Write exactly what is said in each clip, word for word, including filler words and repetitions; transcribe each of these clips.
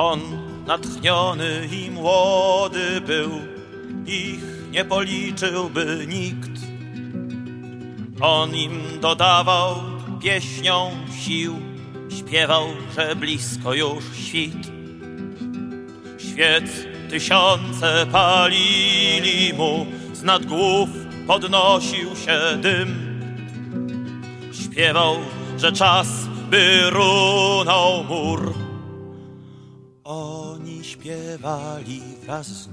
On natchniony i młody był, ich nie policzyłby nikt. On im dodawał pieśnią sił, śpiewał, że blisko już świt. Świec tysiące palili mu, z nad głów podnosił się dym. Śpiewał, że czas, by runął mur. Oni śpiewali wraz z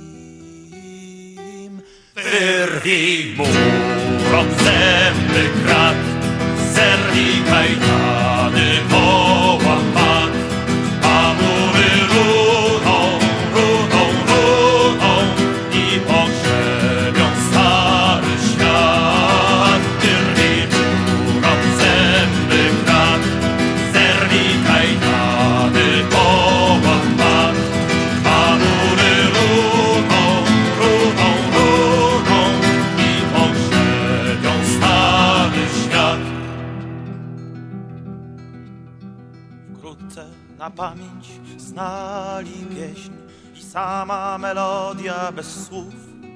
nim. Wyrwij murom zęby krat, zerwij kajdany połam mat, a mury runą, runą, runą i pogrzebią stary świat. Wyrwij murom zęby krat, zerwij kajdany połam mat, a mury runą, runą, runą i pogrzebią stary świat. Wkrótce na pamięć znali pieśń i sama melodia bez słów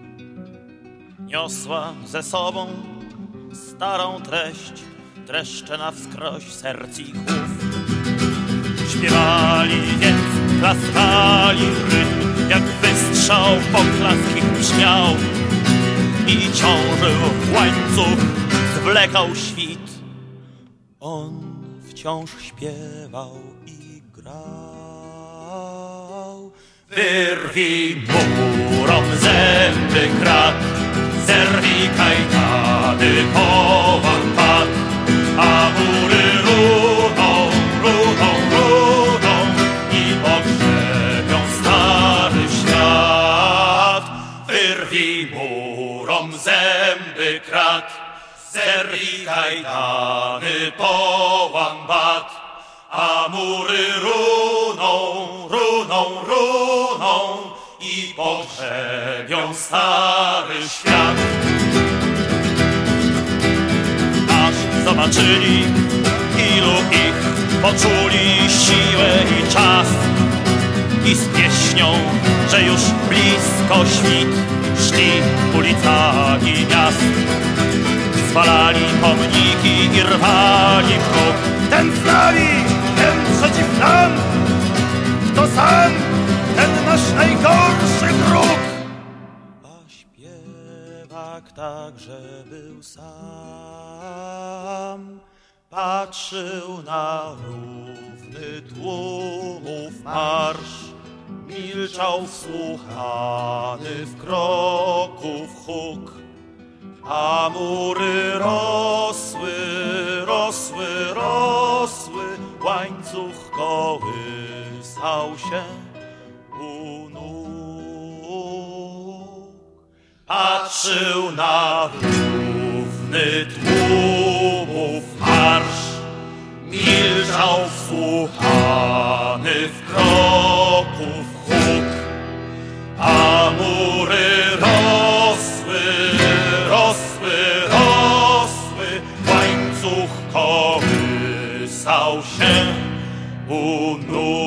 niosła ze sobą starą treść, dreszcze na wskroś serc i głów. Śpiewali więc, klaskali rytm, jak wystrzał poklask ich brzmiał i ciążył łańcuch, zwlekał świt. On wciąż śpiewał i grał. Wyrwij murom zęby krat, zerwij kajdany połam pat, a mury runą, runą, runą i pogrzebią stary świat. Wyrwij murom zęby krat, zerwij kajdany połam bat, a mury runą, runą, runą i pogrzebią stary świat. Aż zobaczyli, ilu ich poczuli siłę i czas, i z pieśnią, że już blisko świt, szli ulicami miast. Spalali pomniki i rwali próg. Ten z nami, ten przeciw nam, kto sam, ten nasz najgorszy wróg. A śpiewak także był sam, patrzył na równy tłumów marsz, milczał wsłuchany w kroków huk. A mury rosły, rosły, rosły, łańcuch kołysał się u nóg. Patrzył na równy tłumów marsz, milczał wsłuchany w kroków huk. A mury rosły, rosły, rosły, łańcuch kołysał się u nóg.